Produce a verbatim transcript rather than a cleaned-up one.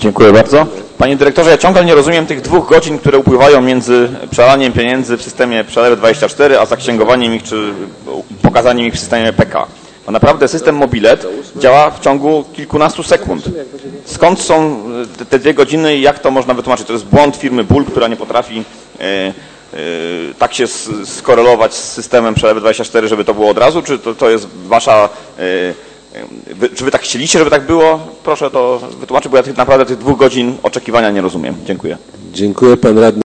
Dziękuję bardzo. Panie dyrektorze, ja ciągle nie rozumiem tych dwóch godzin, które upływają między przelaniem pieniędzy w systemie Przelewy dwadzieścia cztery, a zaksięgowaniem ich czy pokazaniem ich w systemie P K. Bo naprawdę system Mobilet działa w ciągu kilkunastu sekund. Skąd są te dwie godziny i jak to można wytłumaczyć? To jest błąd firmy Bull, która nie potrafi e, e, tak się skorelować z systemem Przelewy dwadzieścia cztery, żeby to było od razu, czy to, to jest wasza... E, Wy, czy wy tak chcieliście, żeby tak było? Proszę to wytłumaczyć, bo ja tych, naprawdę tych dwóch godzin oczekiwania nie rozumiem. Dziękuję. Dziękuję, pan radny.